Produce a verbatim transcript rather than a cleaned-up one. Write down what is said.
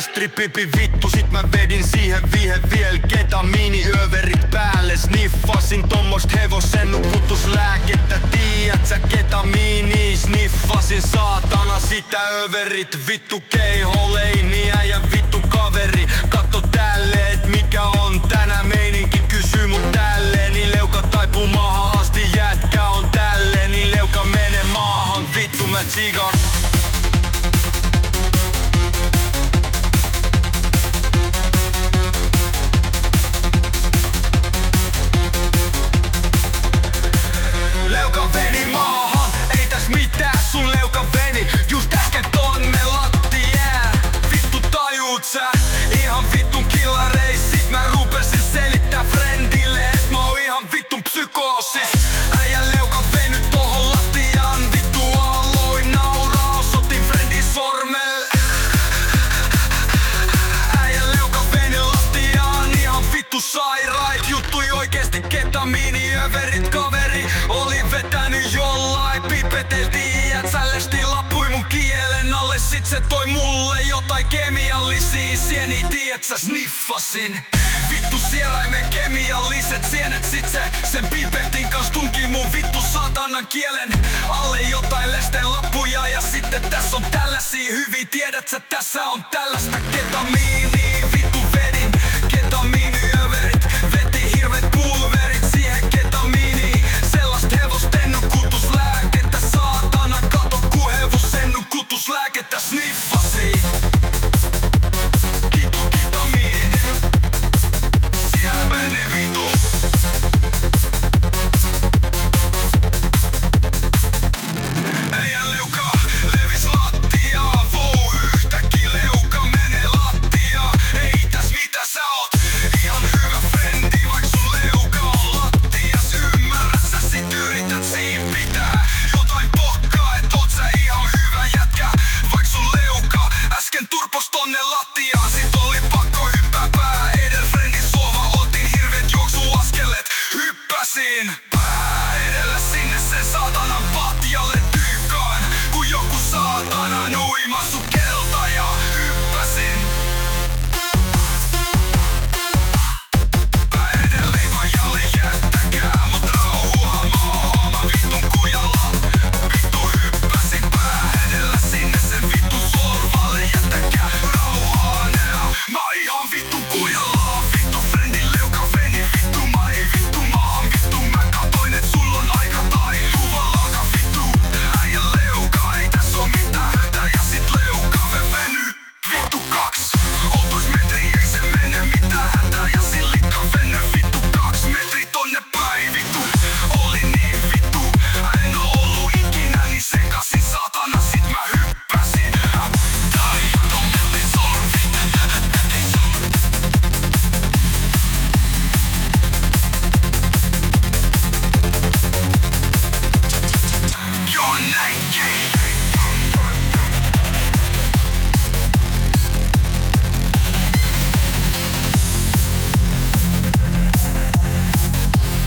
strippipi vittu, sit mä vedin siihen vihe viel ketamiiniöverit päälle. Sniffasin tommost hevosen nukutuslääkettä, tiiät sä ketamiini. Sniffasin saatana sitä överit, vittu keiholeiniä ja vittu kaveri. Katso tälle, et mikä on tänä meininki, kysy mut tälleen. Niin leuka taipuu maahan asti, jätkä on tälleen. Niin leuka mene maahan, vittu mä tsigan. Leuka veni maahan, ei täs mitään, sun leuka veni just äsken tonne lattiään. Vittu tajuut sä, ihan vittun killareis. Sit mä rupesin selittää friendille, et mä oon ihan vittun psykoosis. Äijän leuka veny tohon lattiaan, vittu aloin nauraa, osoitin friendin sormel. Äijän leuka veny lattiaan, ihan vittu sairait juttui oikeesti ketamiiniöverit kaveri. Oli vetänyt jollain, pipeteltiin jätsällesti lappui mun kielen alle. Sit se toi mulle jotain kemiallisia sieniä, tiiät sä sniffasin. Vittu sieraimen kemialliset sienet, sit se sen pipetin kans tunki mun vittu saatanan kielen alle jotain lesten lappuja. Ja sitten tässä on tällaisia hyviä, tiedät sä tässä on tällaista ketamiin.